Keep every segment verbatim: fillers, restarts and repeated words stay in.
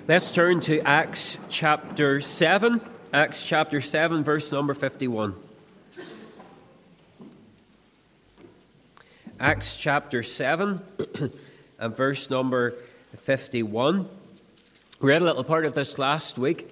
Let's turn to Acts chapter seven. Acts chapter seven, verse number fifty-one. Acts chapter seven and verse number fifty-one. We read a little part of this last week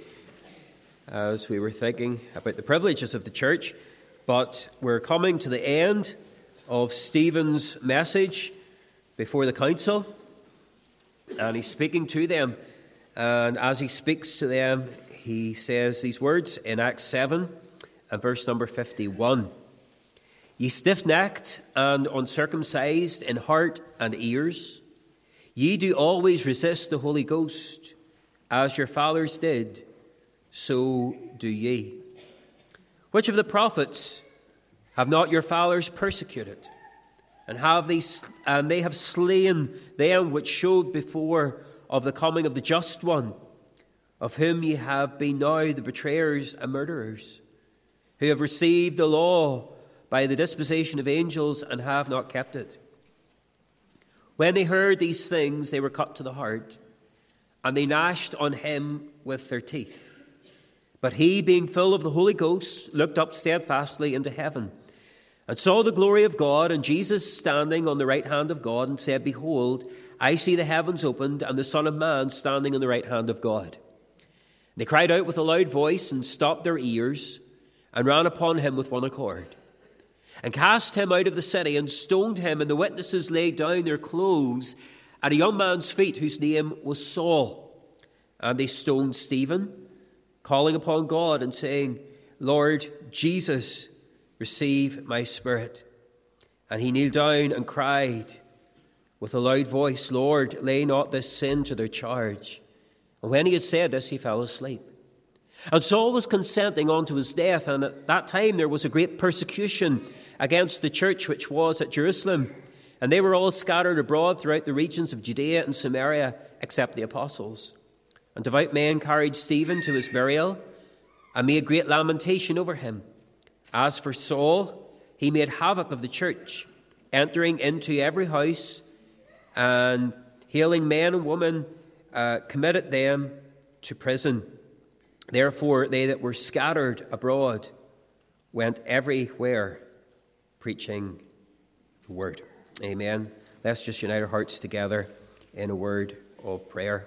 as we were thinking about the privileges of the church, but we're coming to the end of Stephen's message before the council, and he's speaking to them. And as he speaks to them, he says these words in Acts seven and verse number fifty-one. Ye stiff-necked and uncircumcised in heart and ears, ye do always resist the Holy Ghost, as your fathers did, so do ye. Which of the prophets have not your fathers persecuted? And have they, and they have slain them which showed before of the coming of the just one, of whom ye have been now the betrayers and murderers, who have received the law by the disposition of angels and have not kept it. When they heard these things, they were cut to the heart, and they gnashed on him with their teeth. But he, being full of the Holy Ghost, looked up steadfastly into heaven, and saw the glory of God, and Jesus standing on the right hand of God, and said, Behold, I see the heavens opened, and the Son of Man standing on the right hand of God. They cried out with a loud voice, and stopped their ears, and ran upon him with one accord, and cast him out of the city, and stoned him. And the witnesses laid down their clothes at a young man's feet, whose name was Saul. And they stoned Stephen, calling upon God, and saying, Lord Jesus, receive my spirit. And he kneeled down and cried with a loud voice, Lord, lay not this sin to their charge. And when he had said this, he fell asleep. And Saul was consenting unto his death, and at that time there was a great persecution against the church which was at Jerusalem. And they were all scattered abroad throughout the regions of Judea and Samaria, except the apostles. And devout men carried Stephen to his burial, and made great lamentation over him. As for Saul, he made havoc of the church, entering into every house, and hailing men and women, uh, committed them to prison. Therefore they that were scattered abroad went everywhere preaching the word. Amen. Let's just unite our hearts together in a word of prayer.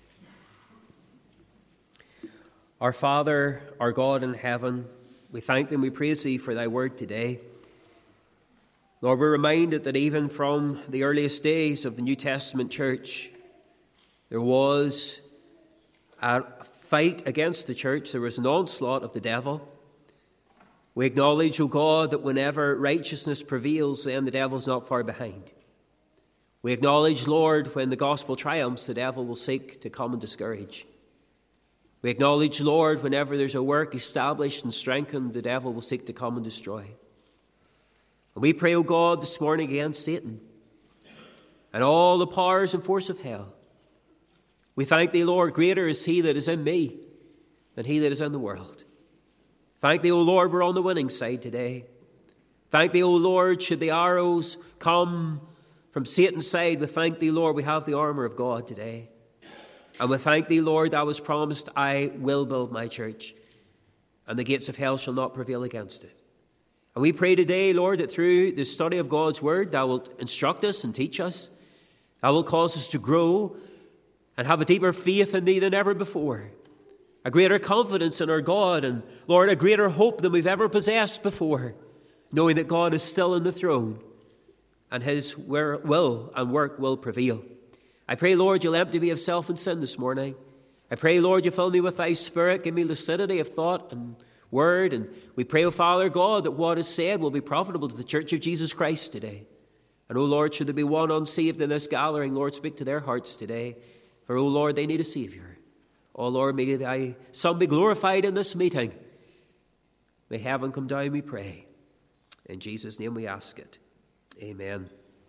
Our Father, our God in heaven, we thank thee and we praise thee for thy word today. Lord, we're reminded that even from the earliest days of the New Testament church, there was a fight against the church. There was an onslaught of the devil. We acknowledge, O God, that whenever righteousness prevails, then the devil's not far behind. We acknowledge, Lord, when the gospel triumphs, the devil will seek to come and discourage. We acknowledge, Lord, whenever there's a work established and strengthened, the devil will seek to come and destroy. And we pray, O God, this morning against Satan and all the powers and force of hell. We thank thee, Lord, greater is he that is in me than he that is in the world. Thank thee, O Lord, we're on the winning side today. Thank thee, O Lord, should the arrows come from Satan's side, we thank thee, Lord, we have the armour of God today. And we thank thee, Lord, thou hast promised, I will build my church, and the gates of hell shall not prevail against it. And we pray today, Lord, that through the study of God's word, thou wilt instruct us and teach us. Thou wilt cause us to grow and have a deeper faith in thee than ever before. A greater confidence in our God, and, Lord, a greater hope than we've ever possessed before, knowing that God is still on the throne and his will and work will prevail. I pray, Lord, you'll empty me of self and sin this morning. I pray, Lord, you fill me with thy Spirit, give me lucidity of thought and word. And we pray, O Father God, that what is said will be profitable to the Church of Jesus Christ today. And, O Lord, should there be one unsaved in this gathering, Lord, speak to their hearts today. For, O Lord, they need a Saviour. O Lord, may thy Son be glorified in this meeting. May heaven come down, we pray. In Jesus' name we ask it. Amen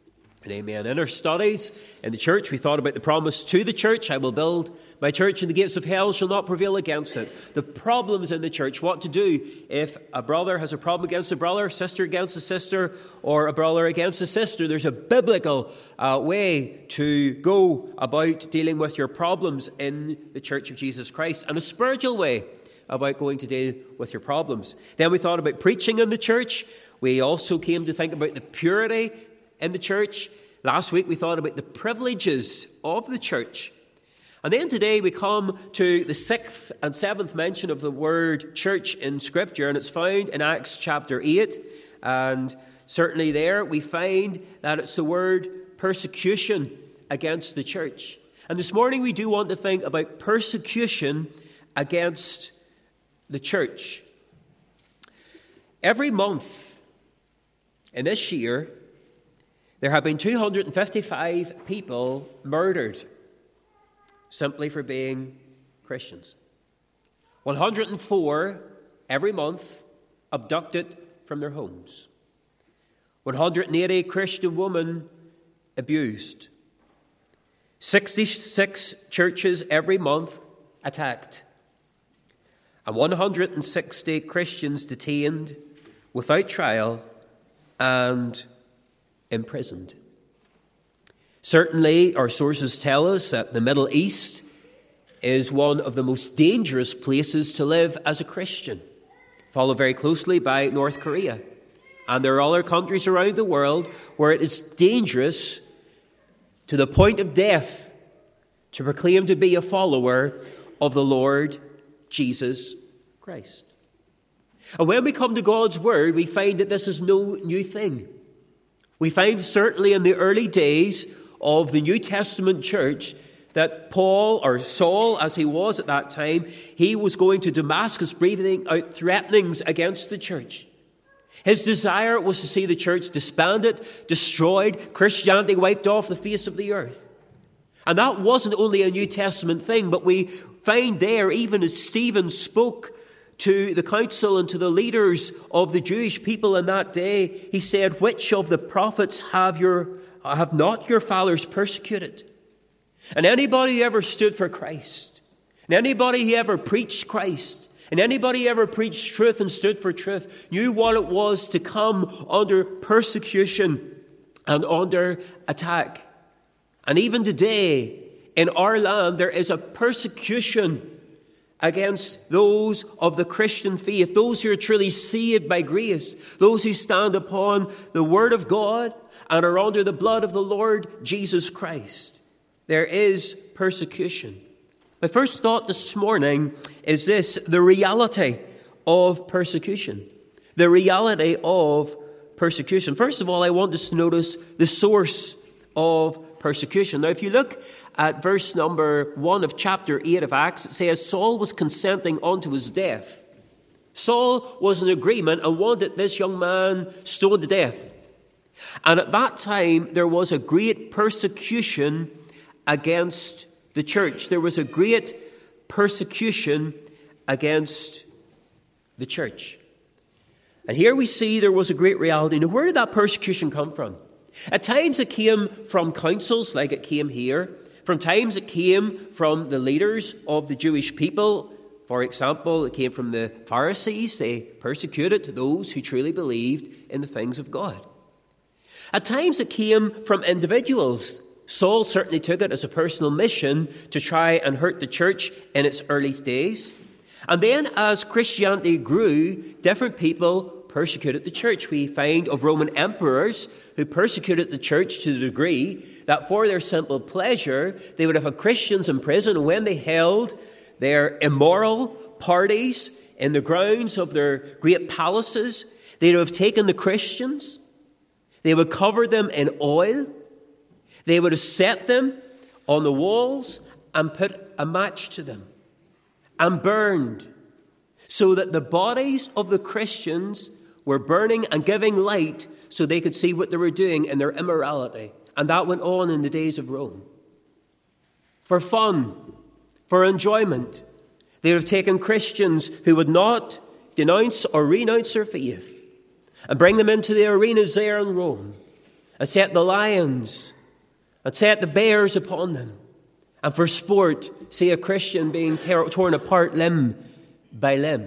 And amen. In our studies in the church, we thought about the promise to the church. I will build my church and the gates of hell shall not prevail against it. The problems in the church, what to do if a brother has a problem against a brother, sister against a sister, or a brother against a sister. There's a biblical uh, way to go about dealing with your problems in the Church of Jesus Christ, and a spiritual way about going to deal with your problems. Then we thought about preaching in the church. We also came to think about the purity in the church. Last week we thought about the privileges of the church. And then today we come to the sixth and seventh mention of the word church in Scripture, and it's found in Acts chapter eight. And certainly there we find that it's the word persecution against the church. And this morning we do want to think about persecution against the church. Every month in this year, there have been two hundred fifty-five people murdered simply for being Christians. one hundred four every month abducted from their homes. one hundred eighty Christian women abused. sixty-six churches every month attacked. And one hundred sixty Christians detained without trial and imprisoned. Certainly, our sources tell us that the Middle East is one of the most dangerous places to live as a Christian, followed very closely by North Korea. And there are other countries around the world where it is dangerous to the point of death to proclaim to be a follower of the Lord Jesus Christ. And when we come to God's Word, we find that this is no new thing. We find certainly in the early days of the New Testament church that Paul, or Saul as he was at that time, he was going to Damascus breathing out threatenings against the church. His desire was to see the church disbanded, destroyed, Christianity wiped off the face of the earth. And that wasn't only a New Testament thing, but we find there, even as Stephen spoke to the council and to the leaders of the Jewish people in that day, he said, "Which of the prophets have your have not your fathers persecuted?" And anybody who ever stood for Christ, and anybody who ever preached Christ, and anybody who ever preached truth and stood for truth, knew what it was to come under persecution and under attack. And even today, in our land, there is a persecution against those of the Christian faith, those who are truly saved by grace, those who stand upon the Word of God and are under the blood of the Lord Jesus Christ. There is persecution. My first thought this morning is this: the reality of persecution. The reality of persecution. First of all, I want us to notice the source of persecution. Now, if you look at verse number one of chapter eight of Acts, it says Saul was consenting unto his death. Saul was in agreement and wanted this young man stoned to death. And at that time, there was a great persecution against the church. There was a great persecution against the church. And here we see there was a great reality. Now, where did that persecution come from? At times it came from councils, like it came here. From times it came from the leaders of the Jewish people. For example, it came from the Pharisees. They persecuted those who truly believed in the things of God. At times it came from individuals. Saul certainly took it as a personal mission to try and hurt the church in its early days. And then as Christianity grew, different people persecuted the church. We find of Roman emperors who persecuted the church to the degree that for their simple pleasure, they would have had Christians in prison. And when they held their immoral parties in the grounds of their great palaces, they would have taken the Christians, they would cover them in oil, they would have set them on the walls and put a match to them and burned, so that the bodies of the Christians were burning and giving light so they could see what they were doing in their immorality. And that went on in the days of Rome. For fun, for enjoyment, they would have taken Christians who would not denounce or renounce their faith and bring them into the arenas there in Rome and set the lions and set the bears upon them. And for sport, see a Christian being tear, torn apart limb by limb.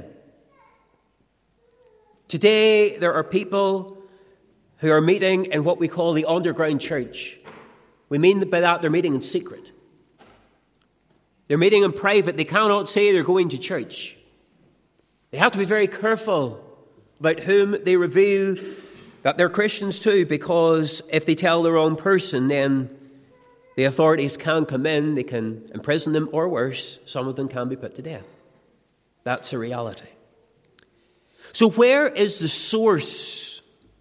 Today, there are people who are meeting in what we call the underground church. We mean by that they're meeting in secret. They're meeting in private. They cannot say they're going to church. They have to be very careful about whom they reveal that they're Christians to, because if they tell the wrong person, then the authorities can come in, they can imprison them, or worse, some of them can be put to death. That's a reality. So where is the source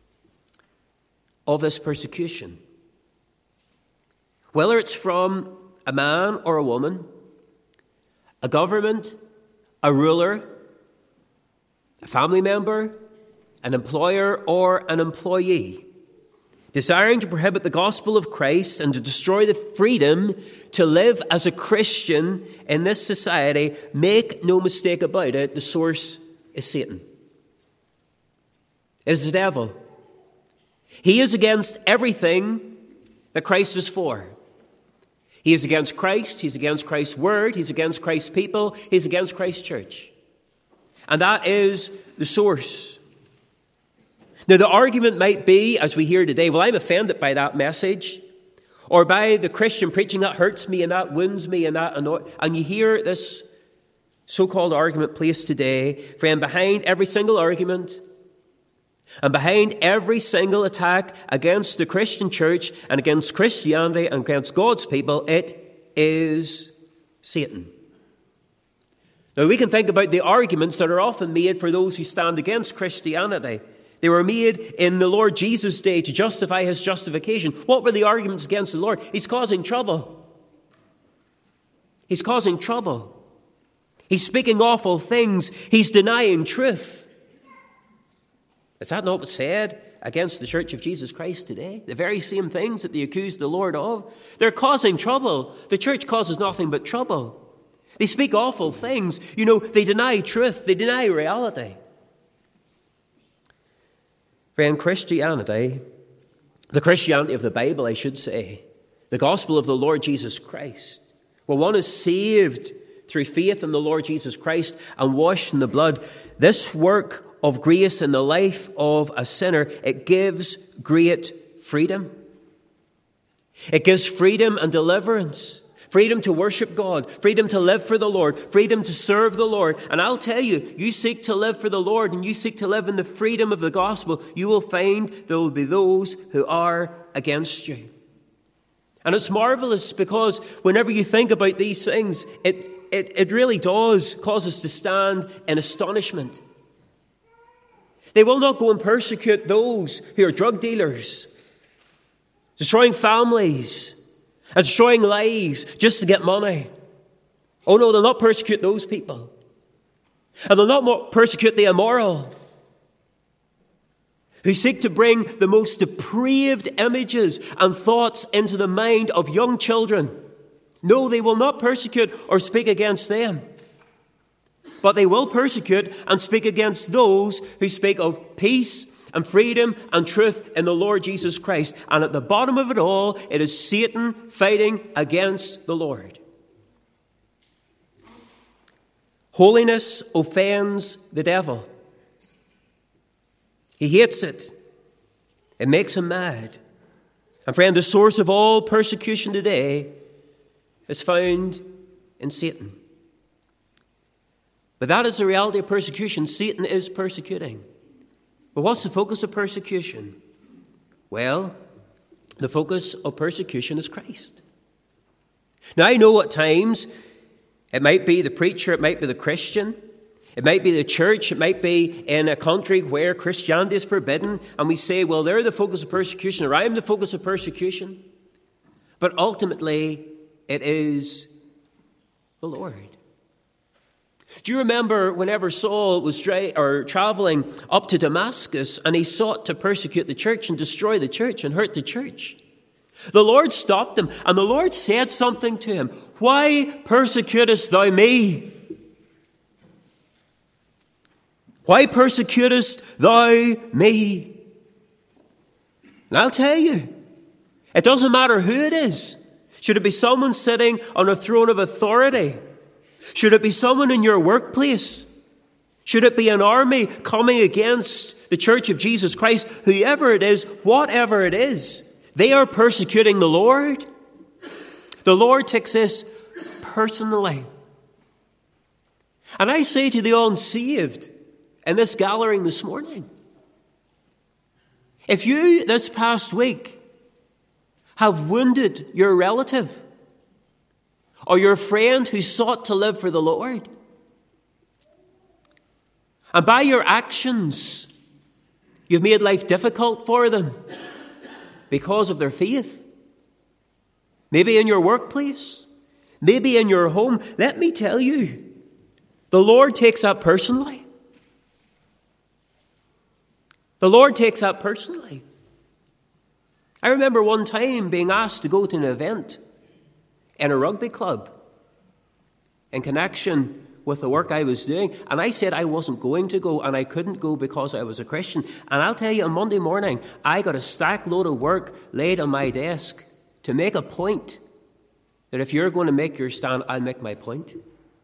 of this persecution? Whether it's from a man or a woman, a government, a ruler, a family member, an employer, or an employee, desiring to prohibit the gospel of Christ and to destroy the freedom to live as a Christian in this society, make no mistake about it, the source is Satan. It is the devil. He is against everything that Christ is for. He is against Christ, he's against Christ's word, he's against Christ's people, he's against Christ's church. And that is the source. Now, the argument might be, as we hear today, well, I'm offended by that message, or by the Christian preaching, that hurts me and that wounds me and that annoys. And you hear this so-called argument placed today. Friend, behind every single argument and behind every single attack against the Christian church and against Christianity and against God's people, it is Satan. Now, we can think about the arguments that are often made for those who stand against Christianity. They were made in the Lord Jesus' day to justify his justification. What were the arguments against the Lord? He's causing trouble. He's causing trouble. He's speaking awful things. He's denying truth. Is that not what's said against the Church of Jesus Christ today? The very same things that they accuse the Lord of. They're causing trouble. The church causes nothing but trouble. They speak awful things. You know, they deny truth. They deny reality. Friend, Christianity, the Christianity of the Bible, I should say, the gospel of the Lord Jesus Christ, where one is saved through faith in the Lord Jesus Christ and washed in the blood, this work of grace in the life of a sinner, it gives great freedom. It gives freedom and deliverance. Freedom to worship God, freedom to live for the Lord, freedom to serve the Lord. And I'll tell you, you seek to live for the Lord and you seek to live in the freedom of the gospel, you will find there will be those who are against you. And it's marvelous because whenever you think about these things, it, it, it really does cause us to stand in astonishment. They will not go and persecute those who are drug dealers, destroying families, and destroying lives just to get money. Oh no, they'll not persecute those people. And they'll not persecute the immoral, who seek to bring the most depraved images and thoughts into the mind of young children. No, they will not persecute or speak against them. But they will persecute and speak against those who speak of peace and freedom and truth in the Lord Jesus Christ. And at the bottom of it all, it is Satan fighting against the Lord. Holiness offends the devil. He hates it. It makes him mad. And friend, the source of all persecution today is found in Satan. But that is the reality of persecution. Satan is persecuting. But what's the focus of persecution? Well, the focus of persecution is Christ. Now, I know at times it might be the preacher, it might be the Christian, it might be the church, it might be in a country where Christianity is forbidden, and we say, well, they're the focus of persecution, or I'm the focus of persecution. But ultimately, it is the Lord. Do you remember whenever Saul was tra- or traveling up to Damascus and he sought to persecute the church and destroy the church and hurt the church? The Lord stopped him and the Lord said something to him. Why persecutest thou me? Why persecutest thou me? And I'll tell you, It doesn't matter who it is. Should it be someone sitting on a throne of authority? Should it be someone in your workplace? Should it be an army coming against the Church of Jesus Christ? Whoever it is, whatever it is, they are persecuting the Lord. The Lord takes this personally. And I say to the unsaved in this gathering this morning, if you this past week have wounded your relative or your friend who sought to live for the Lord, and by your actions you've made life difficult for them because of their faith, maybe in your workplace, maybe in your home, let me tell you, the Lord takes that personally. The Lord takes that personally. I remember one time being asked to go to an event in a rugby club in connection with the work I was doing, and I said I wasn't going to go, and I couldn't go because I was a Christian. And I'll tell you, on Monday morning, I got a stack load of work laid on my desk to make a point that if you're going to make your stand, I'll make my point.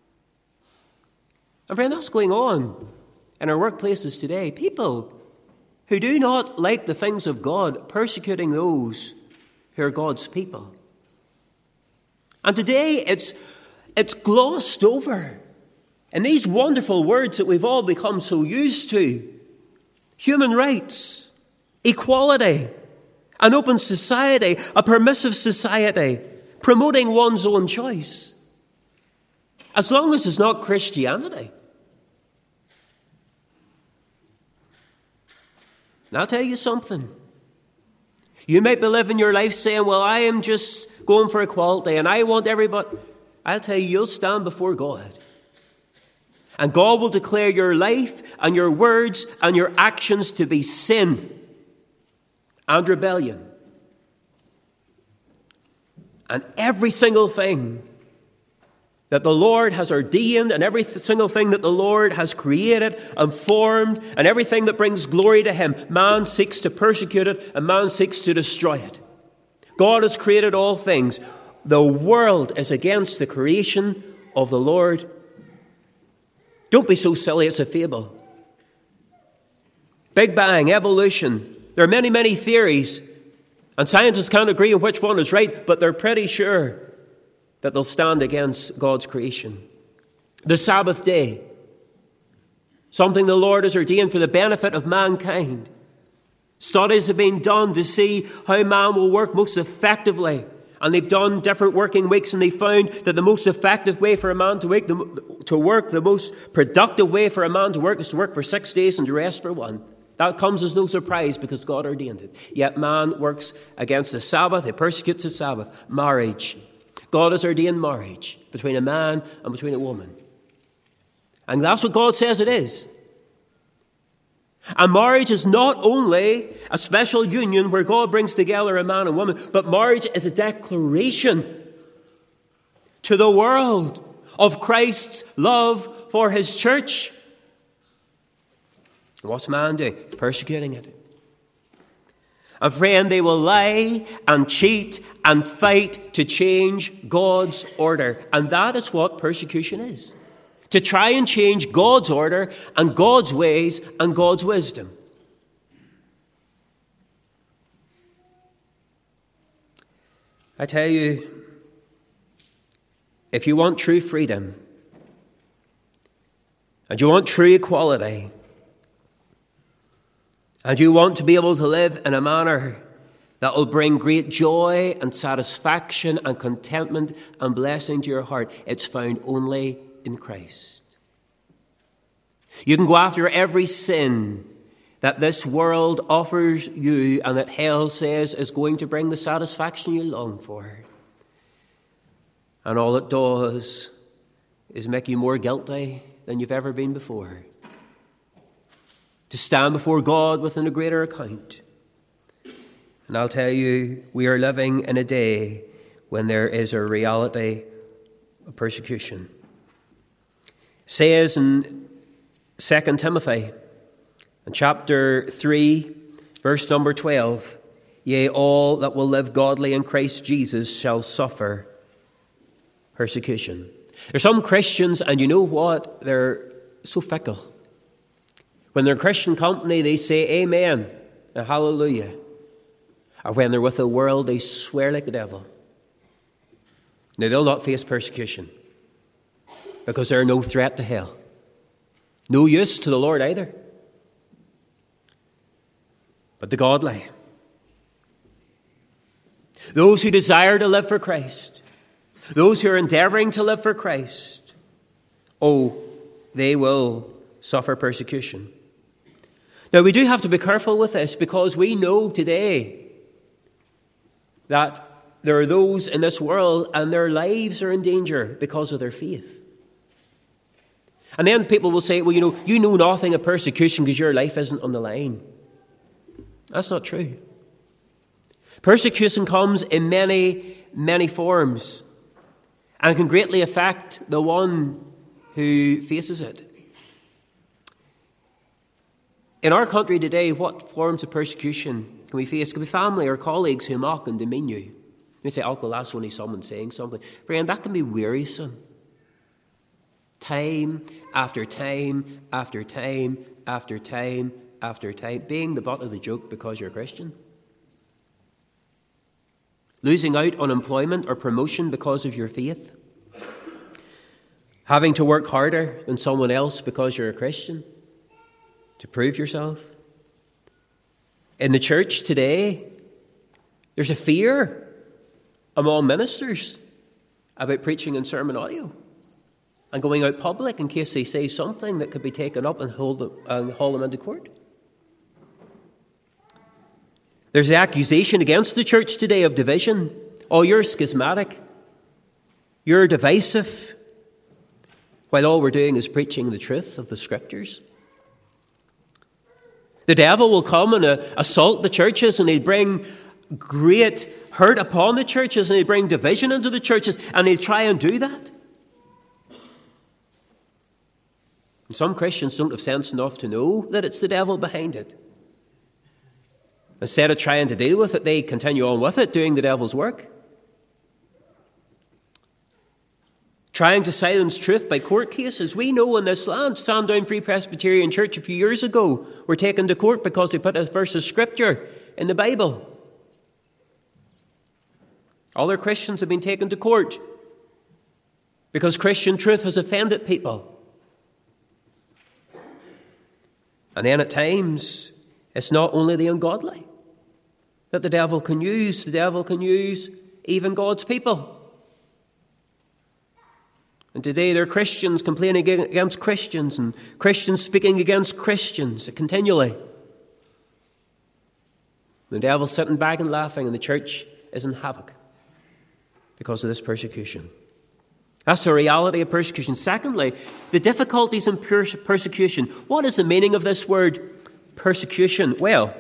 And friend, that's going on in our workplaces today. People who do not like the things of God persecuting those who are God's people. And today it's, it's glossed over. And these wonderful words that we've all become so used to, human rights, equality, an open society, a permissive society, promoting one's own choice. As long as it's not Christianity. And I'll tell you something. You might be living your life saying, well, I am just going for equality and I want everybody. I'll tell you, you'll stand before God. And God will declare your life and your words and your actions to be sin and rebellion. And every single thing that the Lord has ordained and every single thing that the Lord has created and formed and everything that brings glory to Him, man seeks to persecute it and man seeks to destroy it. God has created all things. The world is against the creation of the Lord. Don't be so silly, it's a fable. Big Bang, evolution. There are many, many theories, and scientists can't agree on which one is right, but they're pretty sure that they'll stand against God's creation. The Sabbath day, something the Lord has ordained for the benefit of mankind. Studies have been done to see how man will work most effectively. And they've done different working weeks, and they found that the most effective way for a man to work, the, to work, the most productive way for a man to work is to work for six days and to rest for one. That comes as no surprise because God ordained it. Yet man works against the Sabbath. He persecutes the Sabbath. Marriage. God has ordained marriage between a man and between a woman. And that's what God says it is. And marriage is not only a special union where God brings together a man and woman, but marriage is a declaration to the world of Christ's love for His church. What's man doing? Persecuting it. And friend, they will lie and cheat and fight to change God's order. And that is what persecution is. To try and change God's order and God's ways and God's wisdom. I tell you, if you want true freedom and you want true equality and you want to be able to live in a manner that will bring great joy and satisfaction and contentment and blessing to your heart, it's found only in Christ. You can go after every sin that this world offers you and that hell says is going to bring the satisfaction you long for. And all it does is make you more guilty than you've ever been before. To stand before God within a greater account. And I'll tell you, we are living in a day when there is a reality of persecution. It says in Second Timothy, in chapter three, verse number twelve, Yea, all that will live godly in Christ Jesus shall suffer persecution. There's some Christians, and you know what? They're so fickle. When they're in Christian company, they say amen and hallelujah. Or when they're with the world, they swear like the devil. Now, they'll not face persecution because they're no threat to hell. No use to the Lord either. But the godly, those who desire to live for Christ, those who are endeavoring to live for Christ, oh, they will suffer persecution. Now, we do have to be careful with this because we know today that there are those in this world and their lives are in danger because of their faith. And then people will say, well, you know, you know nothing of persecution because your life isn't on the line. That's not true. Persecution comes in many, many forms and can greatly affect the one who faces it. In our country today, what forms of persecution can we face? Can be family or colleagues who mock and demean you. You say, oh, well, that's only someone saying something. Friend, that can be wearisome. Time after time after time after time after time, being the butt of the joke because you're a Christian. Losing out on employment or promotion because of your faith. Having to work harder than someone else because you're a Christian to prove yourself. In the church today, there's a fear among ministers about preaching in sermon audio and going out public in case they say something that could be taken up and, hold them, and haul them into court. There's the accusation against the church today of division. Oh, you're schismatic. You're divisive. While all we're doing is preaching the truth of the Scriptures. The devil will come and uh, assault the churches, and he'll bring great hurt upon the churches, and he'll bring division into the churches, and he'll try and do that. And some Christians don't have sense enough to know that it's the devil behind it. Instead of trying to deal with it, they continue on with it, doing the devil's work. Trying to silence truth by court cases. We know in this land, Sandown Free Presbyterian Church a few years ago were taken to court because they put a verse of Scripture in the Bible. Other Christians have been taken to court because Christian truth has offended people. And then at times, it's not only the ungodly that the devil can use. The devil can use even God's people. And today there are Christians complaining against Christians and Christians speaking against Christians continually. The devil's sitting back and laughing, and the church is in havoc because of this persecution. That's the reality of persecution. Secondly, the difficulties in persecution. What is the meaning of this word persecution? Well,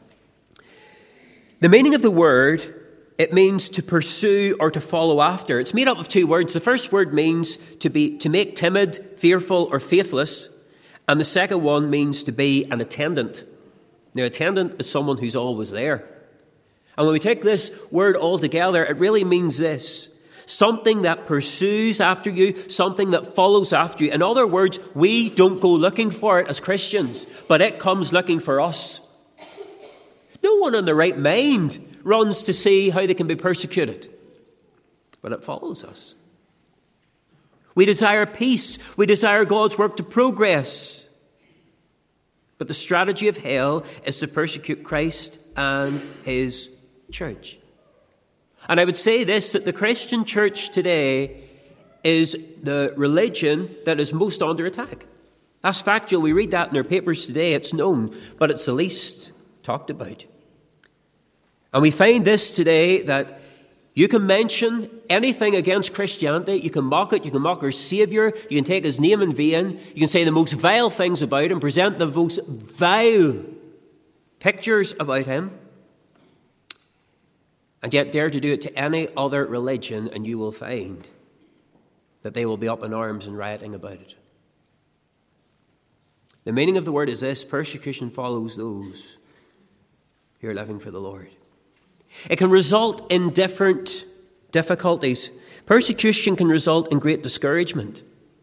the meaning of the word, it means to pursue or to follow after. It's made up of two words. The first word means to be to make timid, fearful, or faithless. And the second one means to be an attendant. Now, attendant is someone who's always there. And when we take this word all together, it really means this. Something that pursues after you, something that follows after you. In other words, we don't go looking for it as Christians, but it comes looking for us. No one in their right mind runs to see how they can be persecuted, but it follows us. We desire peace. We desire God's work to progress. But the strategy of hell is to persecute Christ and his church. And I would say this, that the Christian church today is the religion that is most under attack. That's factual. We read that in our papers today. It's known, but it's the least talked about. And we find this today, that you can mention anything against Christianity. You can mock it. You can mock our Saviour. You can take his name in vain. You can say the most vile things about him, present the most vile pictures about him, and yet dare to do it to any other religion, and you will find that they will be up in arms and rioting about it. The meaning of the word is this: persecution follows those who are living for the Lord. It can result in different difficulties. Persecution can result in great discouragement.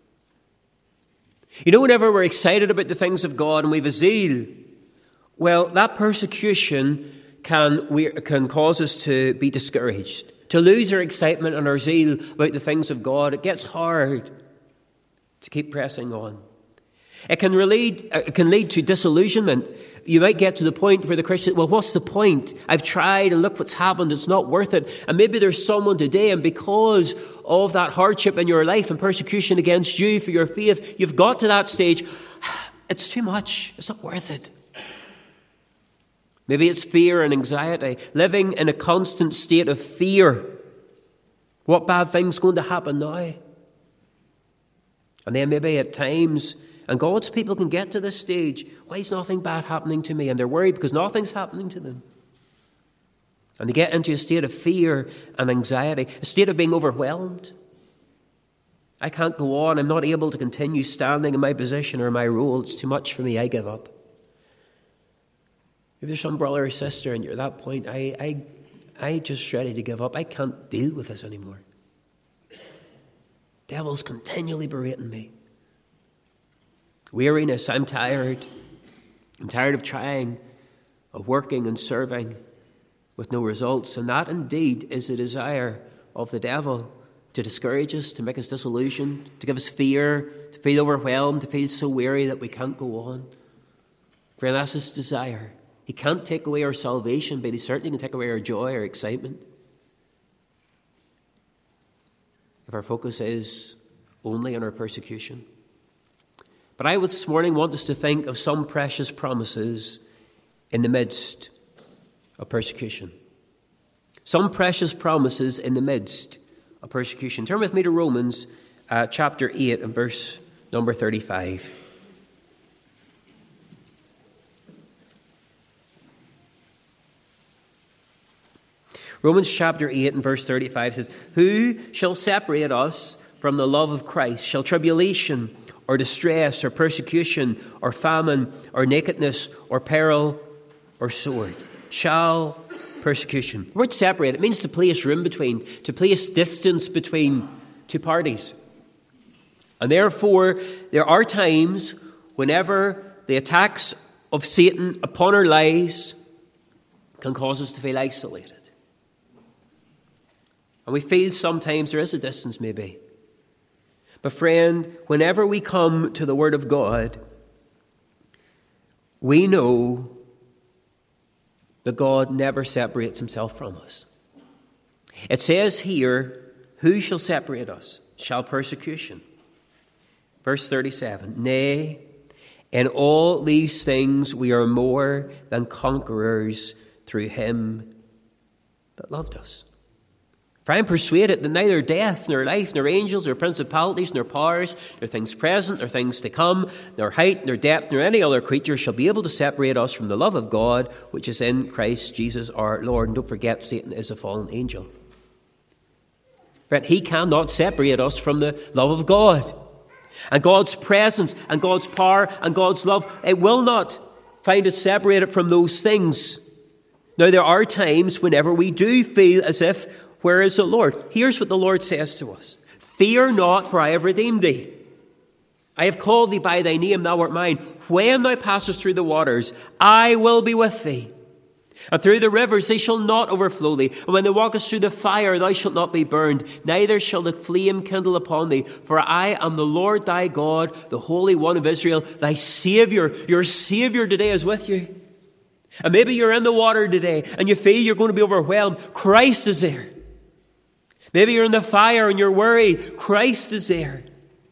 You know, whenever we're excited about the things of God and we have a zeal, well, that persecution can, we, can cause us to be discouraged, to lose our excitement and our zeal about the things of God. It gets hard to keep pressing on. It can lead, it can lead to disillusionment. You might get to the point where the Christian, well, what's the point? I've tried and look what's happened. It's not worth it. And maybe there's someone today, and because of that hardship in your life and persecution against you for your faith, you've got to that stage. It's too much. It's not worth it. Maybe it's fear and anxiety, living in a constant state of fear. What bad thing's going to happen now? And then maybe at times, and God's people can get to this stage, why is nothing bad happening to me? And they're worried because nothing's happening to them. And they get into a state of fear and anxiety, a state of being overwhelmed. I can't go on. I'm not able to continue standing in my position or my role. It's too much for me. I give up. If there's some brother or sister and you're at that point, I, I, I just ready to give up. I can't deal with this anymore. Devil's continually berating me. Weariness, I'm tired. I'm tired of trying, of working and serving with no results. And that indeed is a desire of the devil, to discourage us, to make us disillusioned, to give us fear, to feel overwhelmed, to feel so weary that we can't go on. Friend, that's his desire. He can't take away our salvation, but he certainly can take away our joy, our excitement. If our focus is only on our persecution. But I this morning want us to think of some precious promises in the midst of persecution. Some precious promises in the midst of persecution. Turn with me to Romans uh, chapter eight and verse number thirty-five. Romans chapter eight and verse thirty-five says, "Who shall separate us from the love of Christ? Shall tribulation or distress or persecution or famine or nakedness or peril or sword?" Shall persecution. The word separate, it means to place room between, to place distance between two parties. And therefore, there are times whenever the attacks of Satan upon our lives can cause us to feel isolated. And we feel sometimes there is a distance maybe. But friend, whenever we come to the Word of God, we know that God never separates himself from us. It says here, "Who shall separate us? Shall persecution?" Verse thirty-seven, "Nay, in all these things we are more than conquerors through him that loved us. For I am persuaded that neither death, nor life, nor angels, nor principalities, nor powers, nor things present, nor things to come, nor height, nor depth, nor any other creature shall be able to separate us from the love of God, which is in Christ Jesus our Lord." And don't forget, Satan is a fallen angel. Friend, he cannot separate us from the love of God. And God's presence, and God's power, and God's love, it will not find us separated from those things. Now, there are times whenever we do feel as if, where is the Lord? Here's what the Lord says to us. "Fear not, for I have redeemed thee. I have called thee by thy name, thou art mine. When thou passest through the waters, I will be with thee. And through the rivers, they shall not overflow thee. And when thou walkest through the fire, thou shalt not be burned, neither shall the flame kindle upon thee. For I am the Lord thy God, the Holy One of Israel, thy Saviour." Your Saviour today is with you. And maybe you're in the water today, and you feel you're going to be overwhelmed. Christ is there. Maybe you're in the fire and you're worried. Christ is there.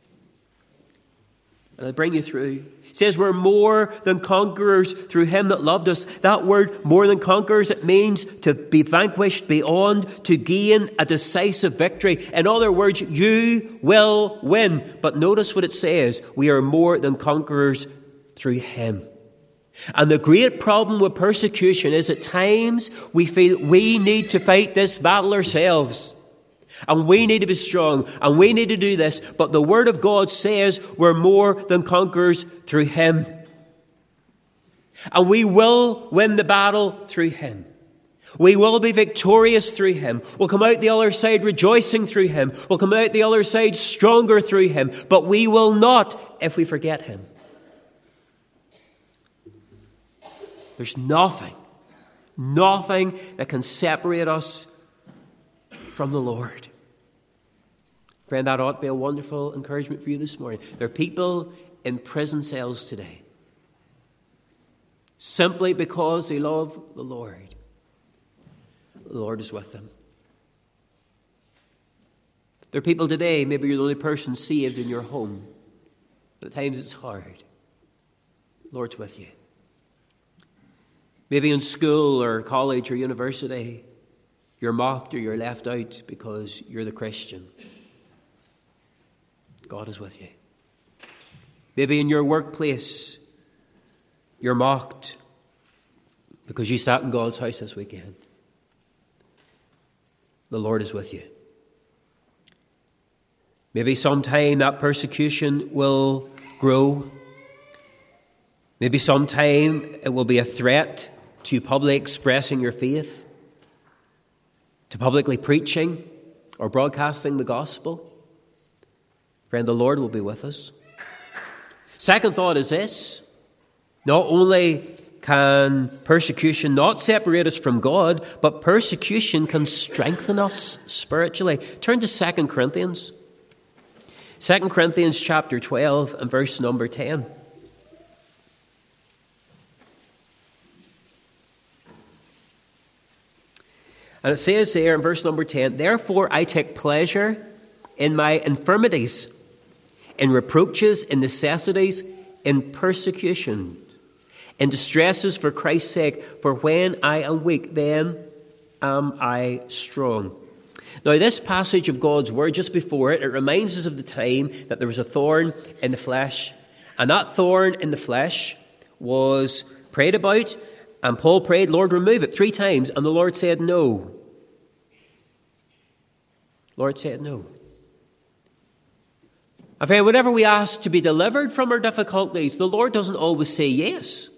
And I'll bring you through. It says we're more than conquerors through him that loved us. That word, more than conquerors, it means to be vanquished beyond, to gain a decisive victory. In other words, you will win. But notice what it says. We are more than conquerors through him. And the great problem with persecution is at times we feel we need to fight this battle ourselves. And we need to be strong, and we need to do this. But the Word of God says we're more than conquerors through him. And we will win the battle through him. We will be victorious through him. We'll come out the other side rejoicing through him. We'll come out the other side stronger through him. But we will not if we forget him. There's nothing, nothing that can separate us from the Lord. Friend, that ought to be a wonderful encouragement for you this morning. There are people in prison cells today simply because they love the Lord. The Lord is with them. There are people today, maybe you're the only person saved in your home, but at times it's hard. The Lord's with you. Maybe in school or college or university, you're mocked or you're left out because you're the Christian. God is with you. Maybe in your workplace, you're mocked because you sat in God's house this weekend. The Lord is with you. Maybe sometime that persecution will grow. Maybe sometime it will be a threat to publicly expressing your faith, to publicly preaching or broadcasting the gospel. Friend, the Lord will be with us. Second thought is this. Not only can persecution not separate us from God, but persecution can strengthen us spiritually. Turn to Second Corinthians. Second Corinthians chapter twelve and verse number ten. And it says there in verse number ten, "Therefore I take pleasure in my infirmities, in reproaches, in necessities, in persecution, in distresses for Christ's sake. For when I am weak, then am I strong." Now, this passage of God's word, just before it, it reminds us of the time that there was a thorn in the flesh. And that thorn in the flesh was prayed about, and Paul prayed, "Lord, remove it," three times. And the Lord said no. Lord said no. And friend, whenever we ask to be delivered from our difficulties, the Lord doesn't always say yes.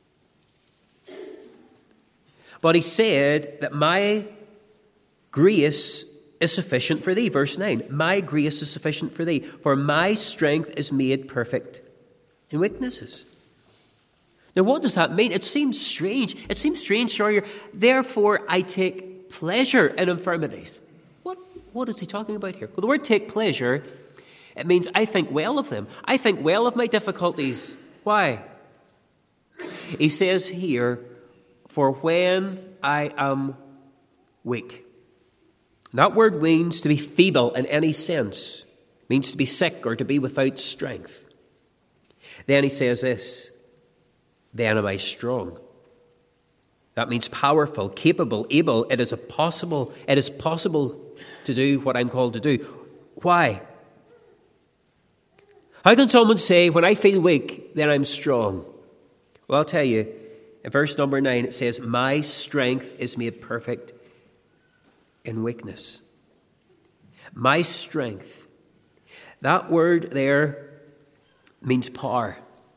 But he said that my grace is sufficient for thee. Verse nine, "My grace is sufficient for thee, for my strength is made perfect in weaknesses." Now, what does that mean? It seems strange. It seems strange, sorry. Therefore, I take pleasure in infirmities. What, what is he talking about here? Well, the word take pleasure, it means I think well of them. I think well of my difficulties. Why? He says here, "For when I am weak." That word means to be feeble in any sense. It means to be sick or to be without strength. Then he says this, "Then am I strong." That means powerful, capable, able. It is a possible, it is possible to do what I'm called to do. Why? How can someone say, when I feel weak, then I'm strong? Well, I'll tell you, in verse number nine, it says, "My strength is made perfect in weakness." My strength. That word there means power.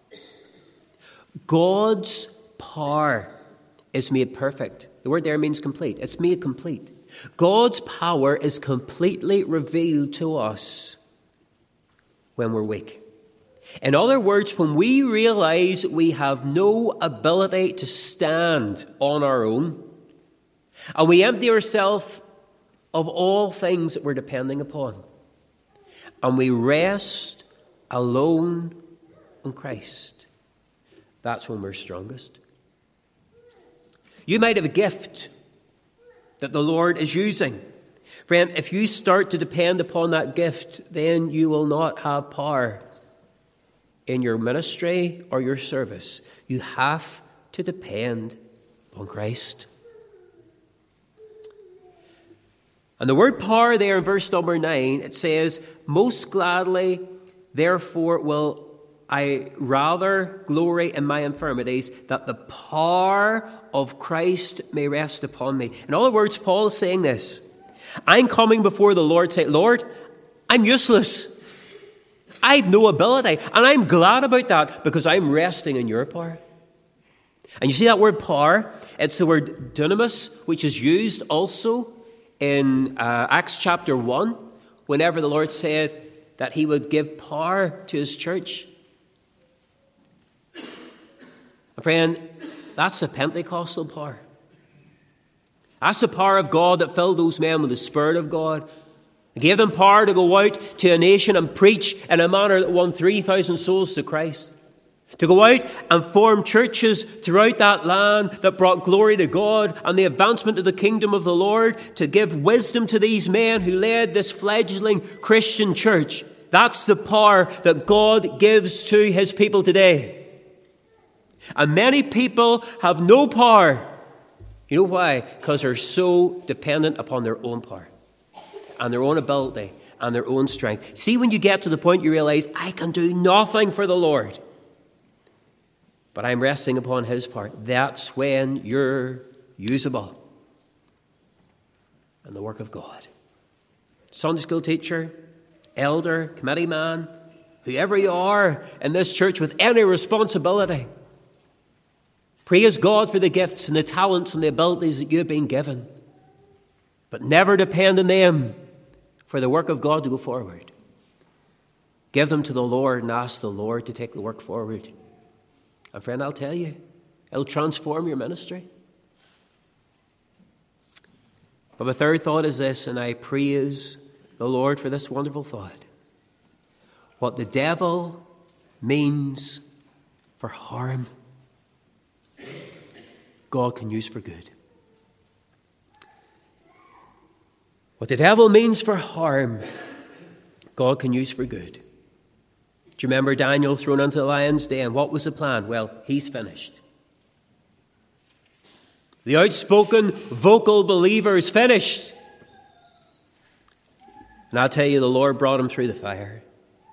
God's power is made perfect. The word there means complete. It's made complete. God's power is completely revealed to us when we're weak. In other words, when we realize we have no ability to stand on our own, and we empty ourselves of all things that we're depending upon, and we rest alone on Christ, that's when we're strongest. You might have a gift that the Lord is using. Friend, if you start to depend upon that gift, then you will not have power in your ministry or your service. You have to depend upon Christ. And the word power there in verse number nine, it says, "Most gladly, therefore, will I rather glory in my infirmities, that the power of Christ may rest upon me." In other words, Paul is saying this. I'm coming before the Lord saying, "Lord, I'm useless. I've no ability." And I'm glad about that because I'm resting in your power. And you see that word power? It's the word dunamis, which is used also in uh, Acts chapter one, whenever the Lord said that he would give power to his church. Friend, that's the Pentecostal power. That's the power of God that filled those men with the Spirit of God. It gave them power to go out to a nation and preach in a manner that won three thousand souls to Christ. To go out and form churches throughout that land that brought glory to God and the advancement of the kingdom of the Lord. To give wisdom to these men who led this fledgling Christian church. That's the power that God gives to his people today. And many people have no power. You know why? Because they're so dependent upon their own power and their own ability and their own strength. See, when you get to the point you realize, I can do nothing for the Lord, but I'm resting upon his power. That's when you're usable in the work of God. Sunday school teacher, elder, committee man, whoever you are in this church with any responsibility, praise God for the gifts and the talents and the abilities that you've been given. But never depend on them for the work of God to go forward. Give them to the Lord and ask the Lord to take the work forward. And friend, I'll tell you, it'll transform your ministry. But my third thought is this, and I praise the Lord for this wonderful thought. What the devil means for harm, God can use for good. What the devil means for harm, God can use for good. Do you remember Daniel thrown into the lion's den? What was the plan? Well, he's finished. The outspoken, vocal believer is finished. And I'll tell you, the Lord brought him through the fire.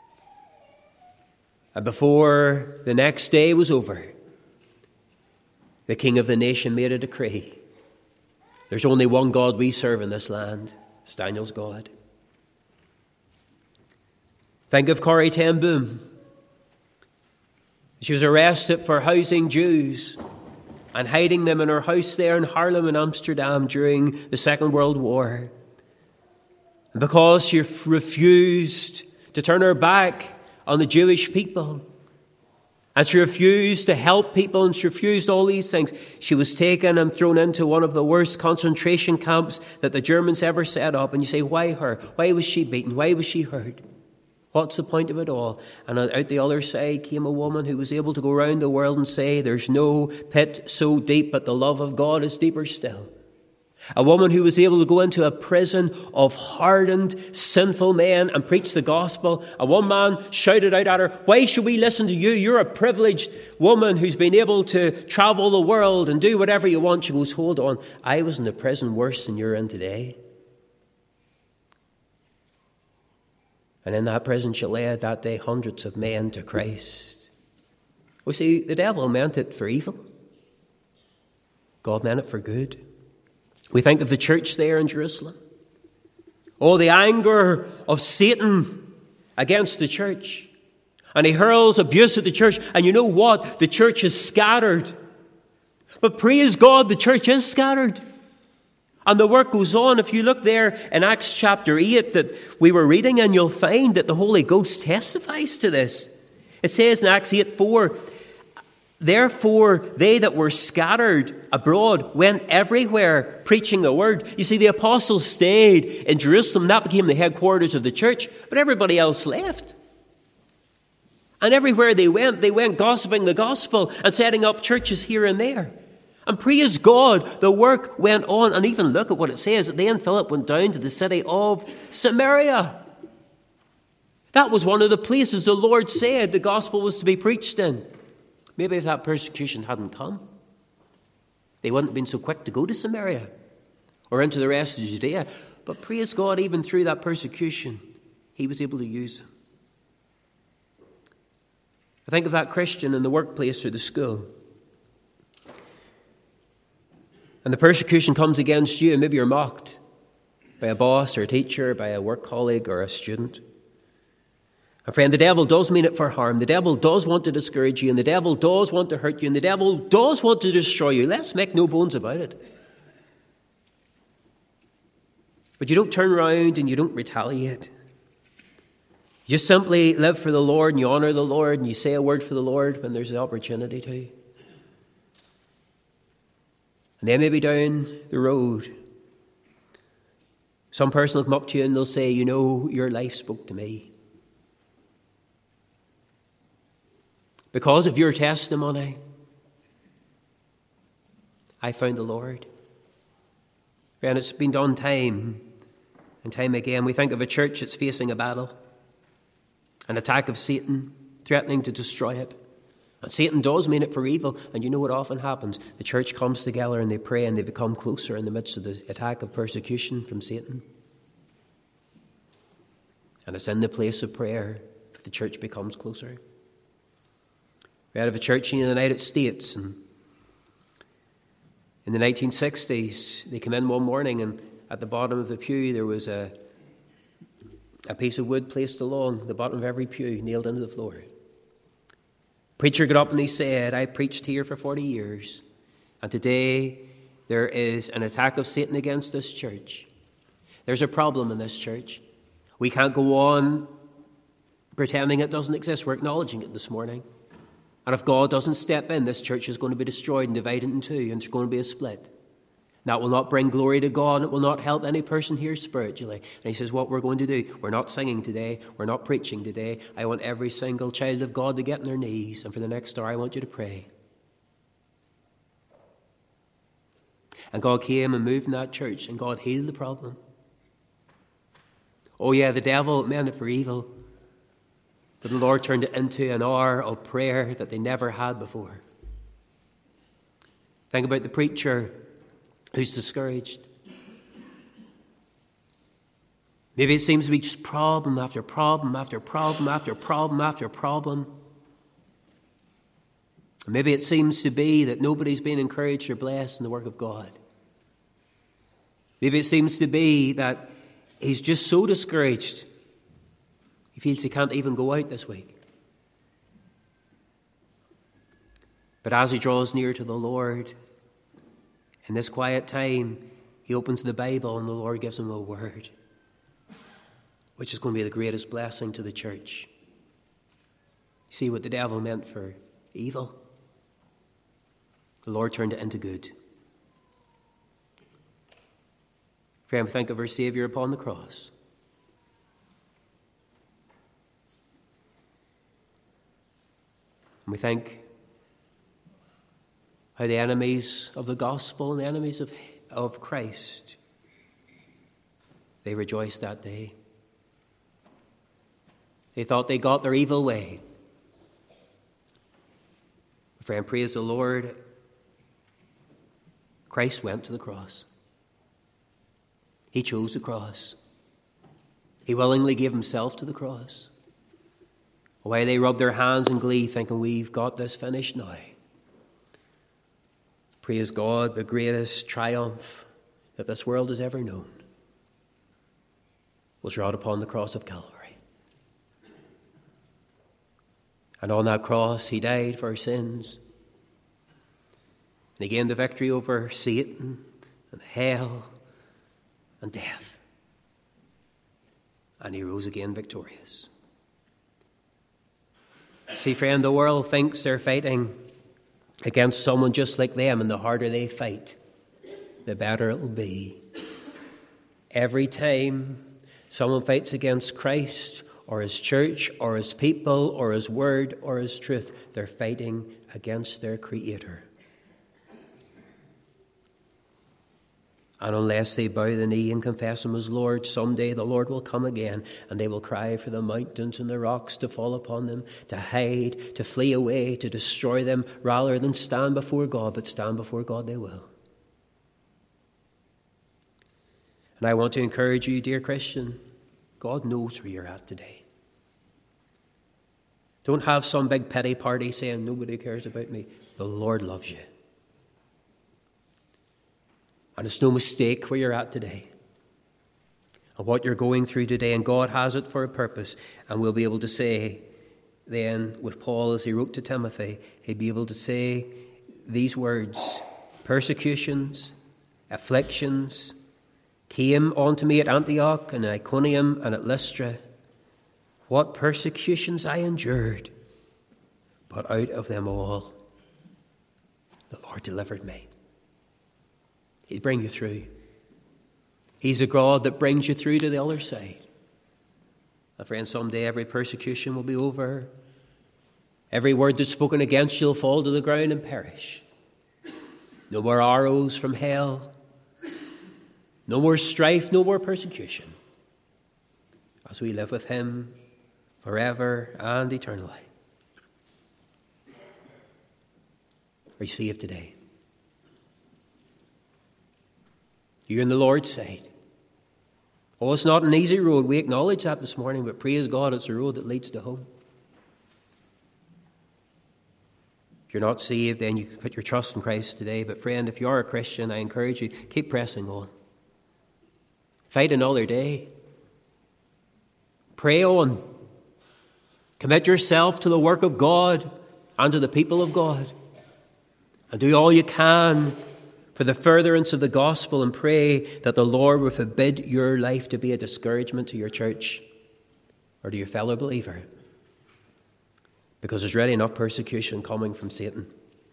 And before the next day was over, the king of the nation made a decree. There's only one God we serve in this land. It's Daniel's God. Think of Corrie ten Boom. She was arrested for housing Jews and hiding them in her house there in Haarlem in Amsterdam during the Second World War. And because she refused to turn her back on the Jewish people, and she refused to help people, and she refused all these things, she was taken and thrown into one of the worst concentration camps that the Germans ever set up. And you say, why her? Why was she beaten? Why was she hurt? What's the point of it all? And out the other side came a woman who was able to go around the world and say, there's no pit so deep, but the love of God is deeper still. A woman who was able to go into a prison of hardened, sinful men and preach the gospel. And one man shouted out at her, why should we listen to you? You're a privileged woman who's been able to travel the world and do whatever you want. She goes, hold on, I was in the prison worse than you're in today. And in that prison she led that day hundreds of men to Christ. Well, see, the devil meant it for evil. God meant it for good. We think of the church there in Jerusalem. Oh, the anger of Satan against the church. And he hurls abuse at the church. And you know what? The church is scattered. But praise God, the church is scattered. And the work goes on. If you look there in Acts chapter eight that we were reading, and you'll find that the Holy Ghost testifies to this. It says in Acts eight four, therefore they that were scattered abroad went everywhere preaching the word. You see, the apostles stayed in Jerusalem. That became the headquarters of the church. But everybody else left. And everywhere they went, they went gossiping the gospel and setting up churches here and there. And praise God, the work went on. And even look at what it says. Then Philip went down to the city of Samaria. That was one of the places the Lord said the gospel was to be preached in. Maybe if that persecution hadn't come, they wouldn't have been so quick to go to Samaria or into the rest of Judea. But praise God, even through that persecution, he was able to use them. I think of that Christian in the workplace or the school. And the persecution comes against you, and maybe you're mocked by a boss or a teacher, by a work colleague or a student. And friend, the devil does mean it for harm. The devil does want to discourage you, and the devil does want to hurt you, and the devil does want to destroy you. Let's make no bones about it. But you don't turn around and you don't retaliate. You just simply live for the Lord, and you honour the Lord, and you say a word for the Lord when there's the opportunity to. And then maybe down the road, some person will come up to you and they'll say, you know, your life spoke to me. Because of your testimony, I found the Lord. And it's been done time and time again. We think of a church that's facing a battle, an attack of Satan, threatening to destroy it. And Satan does mean it for evil. And you know what often happens? The church comes together and they pray and they become closer in the midst of the attack of persecution from Satan. And it's in the place of prayer that the church becomes closer. We had a church in the United States, and in the nineteen sixties, they came in one morning, and at the bottom of the pew there was a, a piece of wood placed along the bottom of every pew, nailed into the floor. Preacher got up and he said, I preached here for forty years, and today there is an attack of Satan against this church. There's a problem in this church. We can't go on pretending it doesn't exist. We're acknowledging it this morning. And if God doesn't step in, this church is going to be destroyed and divided in two, and there's going to be a split. That will not bring glory to God, and it will not help any person here spiritually. And he says, what we're going to do, we're not singing today, we're not preaching today. I want every single child of God to get on their knees, and for the next hour I want you to pray. And God came and moved in that church, and God healed the problem. Oh yeah, the devil meant it for evil. But the Lord turned it into an hour of prayer that they never had before. Think about the preacher who's discouraged. Maybe it seems to be just problem after problem after problem after problem after problem. Maybe it seems to be that nobody's been encouraged or blessed in the work of God. Maybe it seems to be that he's just so discouraged he feels he can't even go out this week. But as he draws near to the Lord, in this quiet time, he opens the Bible and the Lord gives him a word, which is going to be the greatest blessing to the church. You see what the devil meant for evil? The Lord turned it into good. Friend, think of our Saviour upon the cross. And we think how the enemies of the gospel and the enemies of, of Christ, they rejoiced that day. They thought they got their evil way. Friend, praise the Lord. Christ went to the cross. He chose the cross. He willingly gave himself to the cross. Why they rubbed their hands in glee thinking we've got this finished now. Praise God, the greatest triumph that this world has ever known was wrought upon the cross of Calvary. And on that cross he died for our sins. And he gained the victory over Satan and hell and death. And he rose again victorious. See, friend, the world thinks they're fighting against someone just like them, and the harder they fight, the better it will be. Every time someone fights against Christ or his church or his people or his word or his truth, they're fighting against their Creator. And unless they bow the knee and confess him as Lord, someday the Lord will come again, and they will cry for the mountains and the rocks to fall upon them, to hide, to flee away, to destroy them, rather than stand before God. But stand before God they will. And I want to encourage you, dear Christian, God knows where you're at today. Don't have some big pity party saying, nobody cares about me. The Lord loves you. And it's no mistake where you're at today. and what you're going through today, and God has it for a purpose. And we'll be able to say then with Paul, as he wrote to Timothy, he'd be able to say these words: persecutions, afflictions came unto me at Antioch and Iconium and at Lystra. What persecutions I endured, but out of them all the Lord delivered me. He'll bring you through. He's a God that brings you through to the other side. And friend, someday every persecution will be over. Every word that's spoken against you will fall to the ground and perish. No more arrows from hell. No more strife, no more persecution. As we live with him forever and eternally. Are you saved today? You're on the Lord's side. Oh, it's not an easy road. We acknowledge that this morning, but praise God, it's a road that leads to home. If you're not saved, then you can put your trust in Christ today. But friend, if you are a Christian, I encourage you, keep pressing on. Fight another day. Pray on. Commit yourself to the work of God and to the people of God. And do all you can for the furtherance of the gospel, and pray that the Lord will forbid your life to be a discouragement to your church or to your fellow believer. Because there's really enough persecution coming from Satan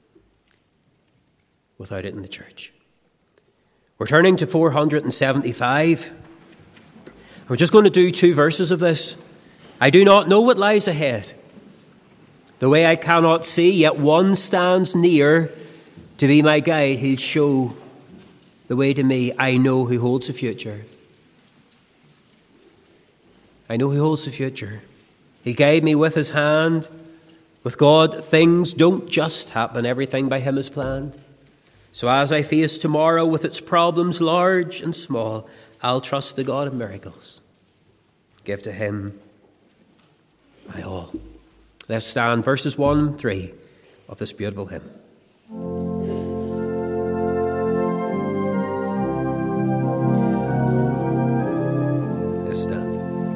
without it in the church. We're turning to four seventy-five. We're just going to do two verses of this. I do not know what lies ahead. The way I cannot see, yet one stands near to be my guide. He'll show the way to me. I know who holds the future. I know who holds the future. He'll guide me with his hand. With God, things don't just happen. Everything by him is planned. So as I face tomorrow with its problems large and small, I'll trust the God of miracles. Give to him my all. Let's stand, verses one and three of this beautiful hymn. Let's stand.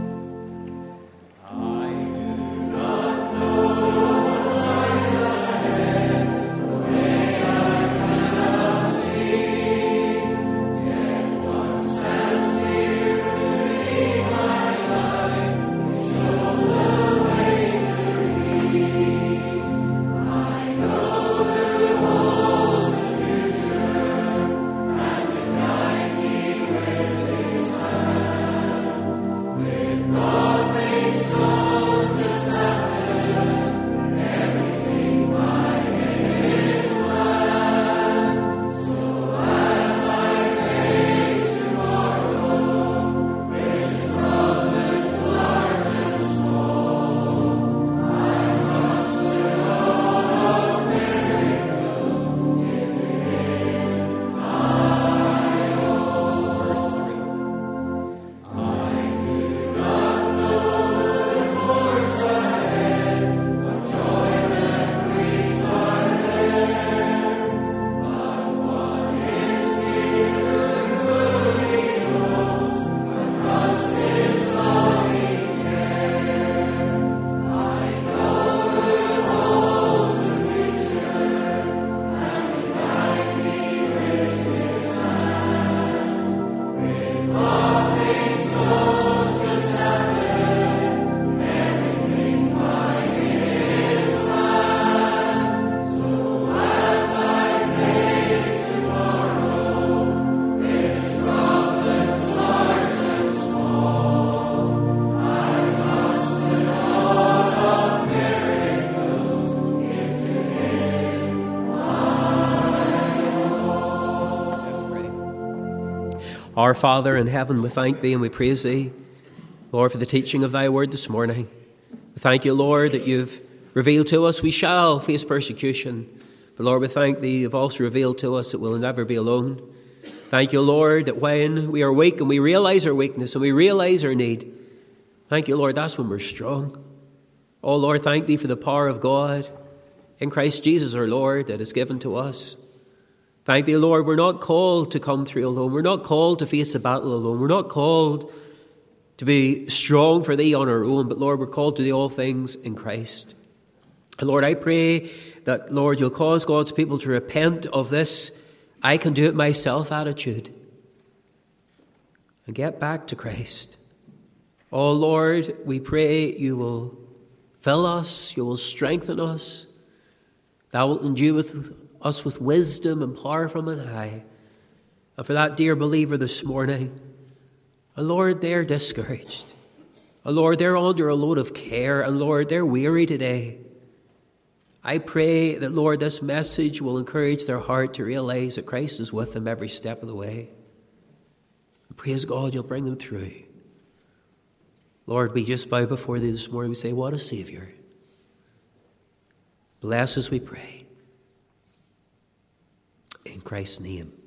Our Father in heaven, we thank thee and we praise thee, Lord, for the teaching of thy word this morning. We thank you, Lord, that you've revealed to us we shall face persecution. But Lord, we thank thee you've also revealed to us that we'll never be alone. Thank you, Lord, that when we are weak and we realize our weakness and we realize our need, thank you, Lord, that's when we're strong. Oh, Lord, thank thee for the power of God in Christ Jesus our Lord that is given to us. Thank thee, Lord, we're not called to come through alone. We're not called to face the battle alone. We're not called to be strong for thee on our own, but Lord, we're called to do all things in Christ. And Lord, I pray that, Lord, you'll cause God's people to repent of this I can do it myself attitude and get back to Christ. Oh Lord, we pray you will fill us, you will strengthen us, thou wilt endue with us with wisdom and power from on high. And for that dear believer this morning, and Lord, they're discouraged. And Lord, they're under a load of care. And Lord, they're weary today. I pray that, Lord, this message will encourage their heart to realize that Christ is with them every step of the way. And praise God, you'll bring them through. Lord, we just bow before thee this morning. We say, what a Saviour. Bless us, we pray. In Christ's name.